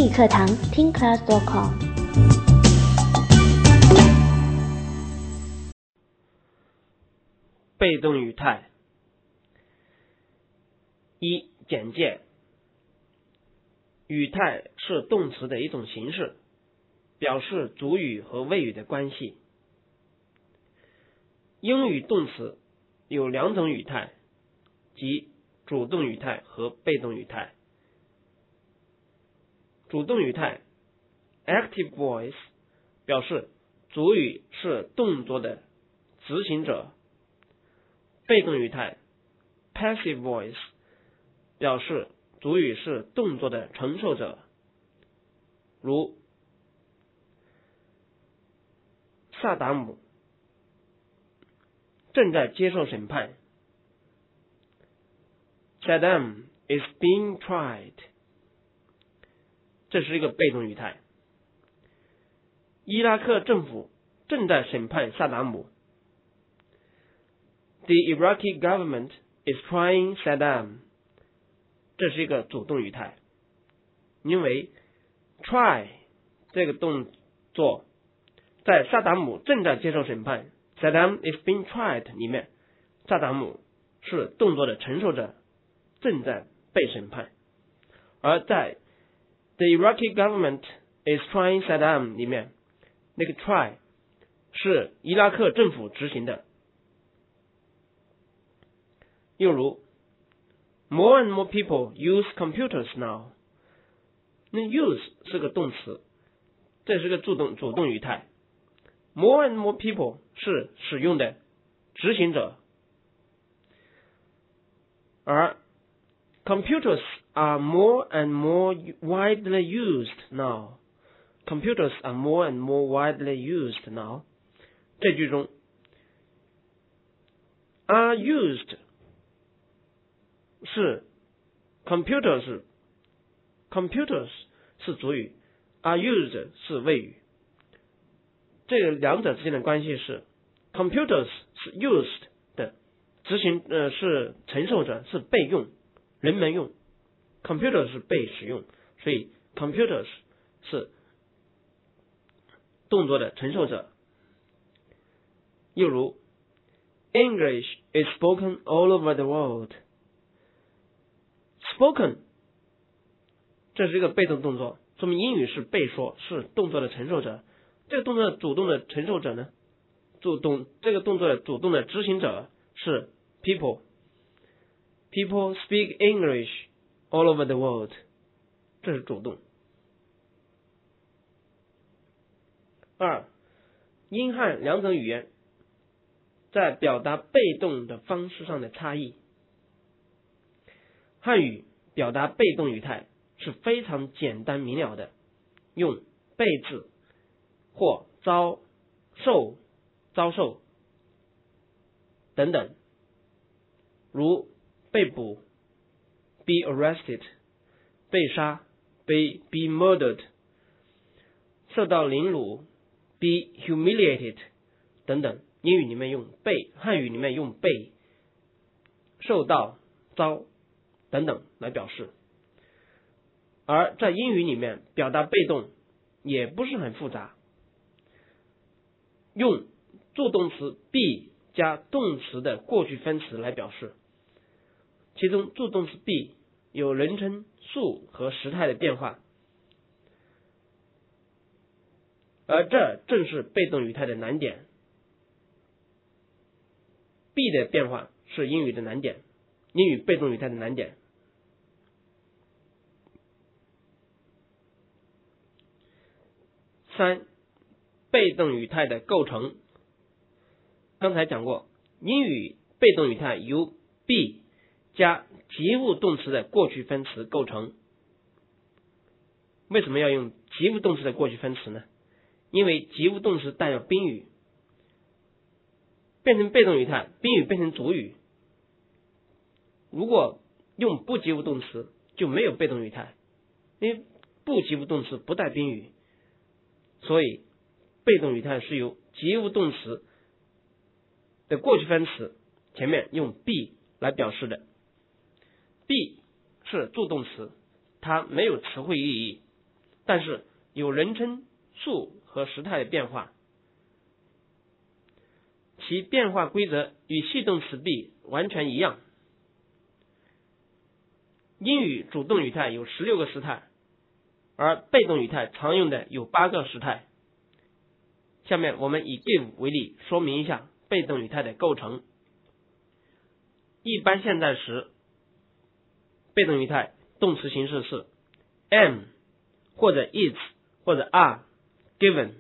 英语课堂听 class.com。 被动语态。一、简介。语态是动词的一种形式，表示主语和谓语的关系。英语动词有两种语态，即主动语态和被动语态。主动语态 active voice 表示主语是动作的执行者，被动语态 passive voice 表示主语是动作的承受者。如萨达姆正在接受审判， Saddam is being tried， 这是一个被动语态。伊拉克政府正在审判萨达姆， The Iraqi government is trying Saddam， 这是一个主动语态。因为 try 这个动作在萨达姆正在接受审判 Saddam is being tried 里面，萨达姆是动作的承受者，正在被审判。而在 The Iraqi government is trying Saddam 里面，那个 try 是伊拉克政府执行的。又如 More and more people use computers now， 那 use 是个动词，这是个主动语态。More and more people 是使用的执行者，而 computers are more and more widely used now。 Computers are more and more widely used now。 这句中 are used 是 computers 是主语， are used 是谓语。这两者之间的关系是 computers 是 used 的执行是承受者，是被用，人们用， computers 是被使用，所以 computers 是动作的承受者。又如 English is spoken all over the world。 spoken 这是一个被动动作，说明英语是被说，是动作的承受者。这个动作的主动的承受者呢，这个动作的主动的执行者是 people speak English all over the world， 这是主动。二、英汉两种语言在表达被动的方式上的差异。汉语表达被动语态是非常简单明了的，用被字或遭受等等，如被捕 be arrested， 被杀 be murdered， 受到凌辱 be humiliated 等等。英语里面用被，汉语里面用被、受到、遭等等来表示。而在英语里面表达被动也不是很复杂，用助动词 be 加动词的过去分词来表示，其中助动词 be 有人称、数和时态的变化，而这正是被动语态的难点。be 的变化是英语的难点，英语被动语态的难点。三、被动语态的构成。刚才讲过，英语被动语态由 be 加及物动词的过去分词构成。为什么要用及物动词的过去分词呢？因为及物动词带有宾语，变成被动语态，宾语变成主语。如果用不及物动词就没有被动语态，因为不及物动词不带宾语，所以被动语态是由及物动词的过去分词前面用 be 来表示的。 be 是助动词，它没有词汇意义， 但是有人称数和时态的变化，其变化规则与系动词 be 完全一样。英语主动语态有16个时态，而被动语态常用的有8个时态。下面我们以 give 为例，说明一下被动语态的构成。一般现在时被动语态动词形式是 am 或者 is 或者 are given。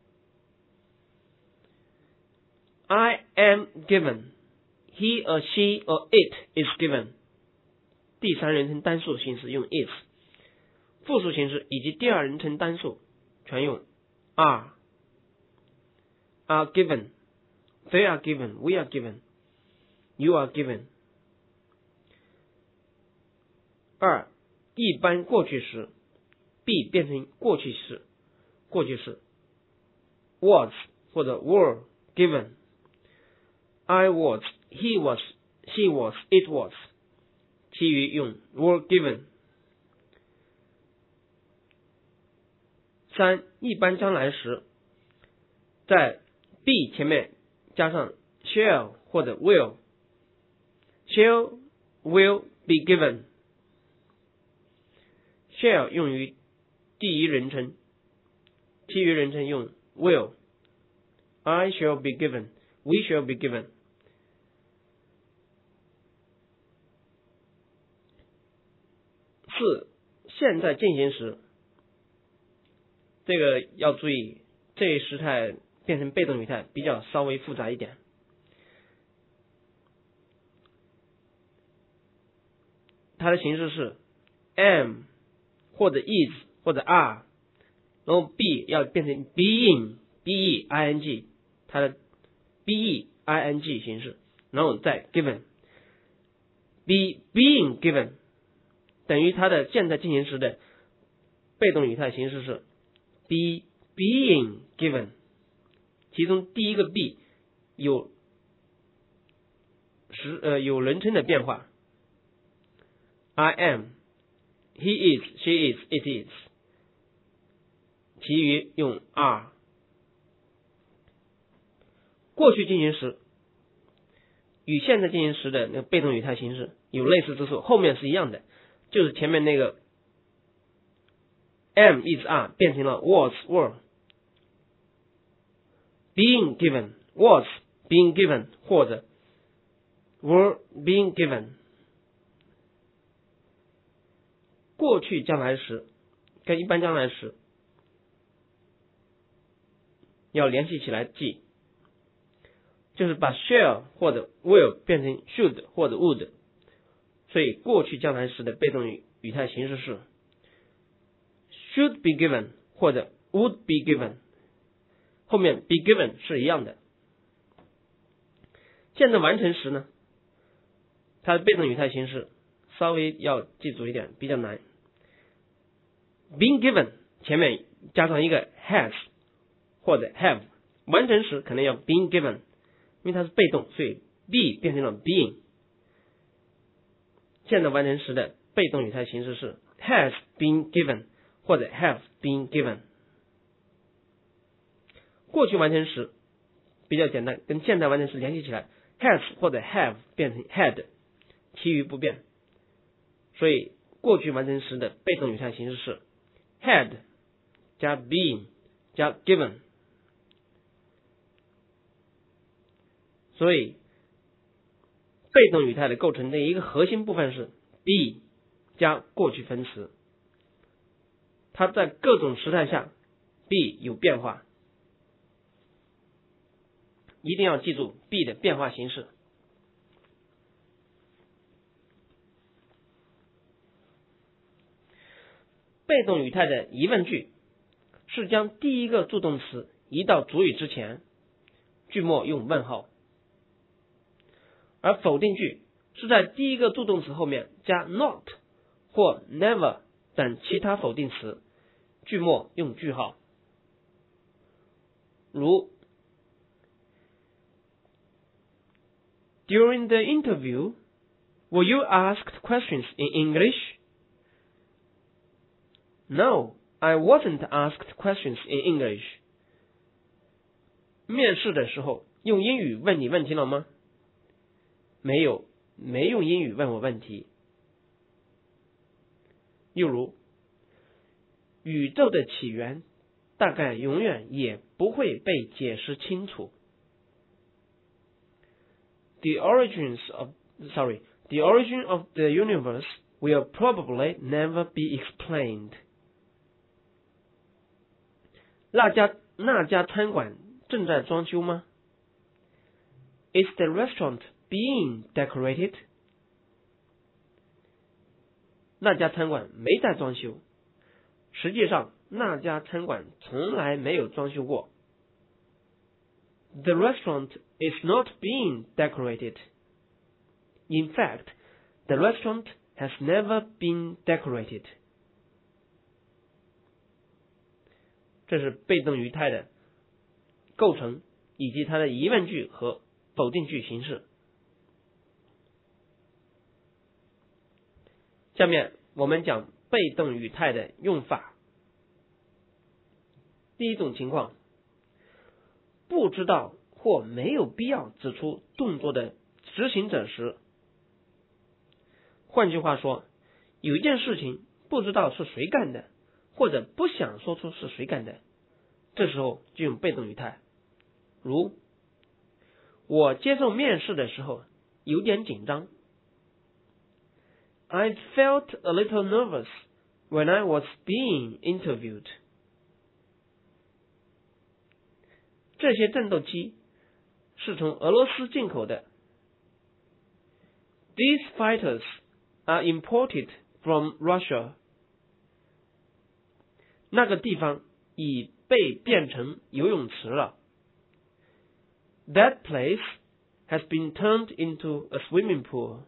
I am given, he or she or it is given。 第三人称单数形式用 is， 复数形式以及第二人称单数全用 are given, they are given, we are given, you are given。 二、一般过去时 be 变成过去式 was 或者 were given。 I was, he was, she was, it was， 其余用 were given。 三、一般将来时在 be 前面加上 shall 或者 will， shall will be given。 shall 用于第一人称，其余人称用 will。 I shall be given, we shall be given。 四、现在进行时，这个要注意，这一时态变成被动语态比较稍微复杂一点。它的形式是 am 或者 is 或者 are， 然后 be 要变成 being ing， 它的 being 形式，然后再 given， being given 等于它的现在进行时的被动语态形式是 being given， 其中第一个 be 有人称的变化 I am, he is, she is, it is， 其余用 are。 过去进行时与现在进行时的那个被动语态形式有类似之处，后面是一样的，就是前面那个 am is are 变成了 was were， being given was being given 或者 were being given。 过去将来时跟一般将来时要联系起来记，就是把 shall 或者 will 变成 should 或者 would， 所以过去将来时的被动语态形式是 should be given 或者 would be given， 后面 be given 是一样的。现在完成时呢，它的被动语态形式稍微要记住一点，比较难。being given 前面加上一个 has 或者 have， 完成时可能要 being given， 因为它是被动，所以 be 变成了 being。 现在完成时的被动语态形式是 has been given 或者 have been given。 过去完成时比较简单，跟现在完成时联系起来 has 或者 have 变成 had， 其余不变。所以过去完成时的被动语态形式是 had 加 been 加 given。 所以被动语态的构成的一个核心部分是 be 加过去分词，它在各种时态下 be 有变化，一定要记住 be 的变化形式。被动语态的疑问句是将第一个助动词移到主语之前，句末用问号；而否定句是在第一个助动词后面加 not 或 never 等其他否定词，句末用句号。如 During the interview, were you asked questions in English? No, I wasn't asked questions in English. 面试的时候用英语问你问题了吗？没有，没用英语问我问题。又如，宇宙的起源大概永远也不会被解释清楚。The origin of the universe will probably never be explained. 那家餐馆正在装修吗？ Is the restaurant being decorated? 那家餐馆没在装修。实际上，那家餐馆从来没有装修过。The restaurant is not being decorated. In fact, the restaurant has never been decorated. 这是被动语态的构成以及它的疑问句和否定句形式。下面我们讲被动语态的用法。第一种情况，不知道或没有必要指出动作的执行者时，换句话说，有一件事情不知道是谁干的，或者不想说出是谁干的，这时候就用被动语态。如，我接受面试的时候有点紧张。I felt a little nervous when I was being interviewed. 这些战斗机是从俄罗斯进口的。These fighters are imported from Russia. 那个地方已被变成游泳池了。That place has been turned into a swimming pool.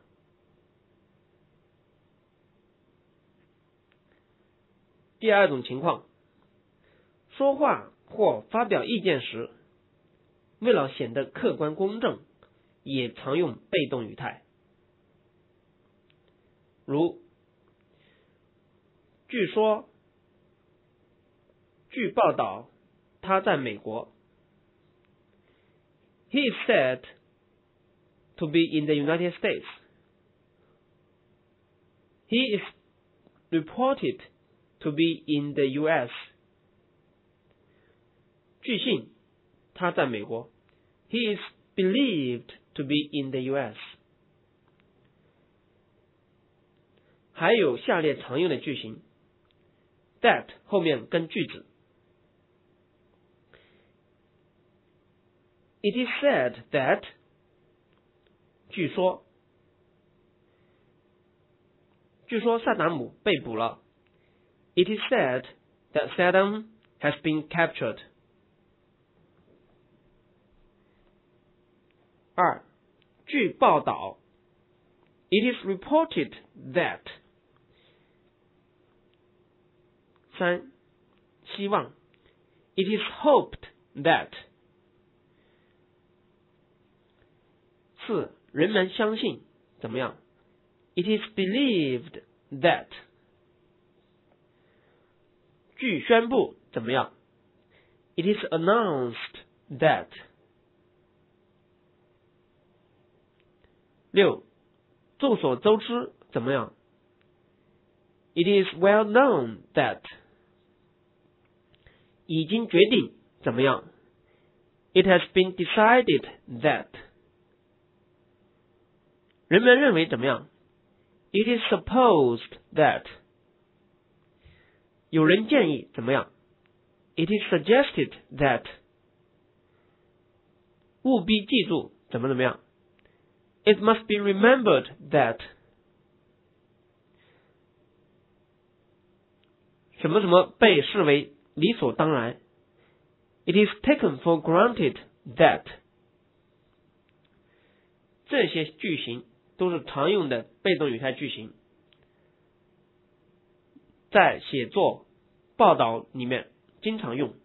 第二种情况，说话或发表意见时，为了显得客观公正，也常用被动语态。如，据报道，他在美国。He is said to be in the United States. He is reported to be in the U.S. 据信，他在美国。He is believed to be in the U.S. 还有下列常用的句型 that 后面跟句子。It is said that 据说萨达姆被捕了。It is said that Saddam has been captured. 二，据报道 It is reported that. 三，希望 It is hoped that. 四，人们相信怎么样 It is believed that. 据宣布怎么样 It is announced that. 六，众所周知怎么样 It is well known that. 已经决定怎么样 It has been decided that. 人们认为怎么样 It is supposed that. 有人建议怎么样 It is suggested that. 务必记住怎么样 It must be remembered that. 什么什么被视为理所当然 It is taken for granted that. 这些句型都是常用的被动语态句型，在写作、报道里面经常用。